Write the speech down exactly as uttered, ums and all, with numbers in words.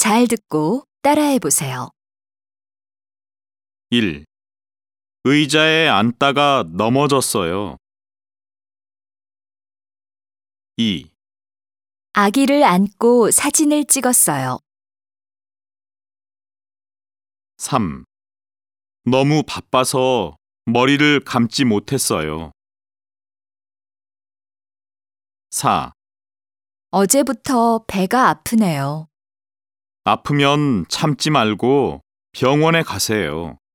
잘 듣고 따라해 보세요. 일. 의자에 앉다가 넘어졌어요. 이. 아기를 안고 사진을 찍었어요. 삼. 너무 바빠서 머리를 감지 못했어요. 사. 어제부터 배가 아프네요. 아프면 참지 말고 병원에 가세요.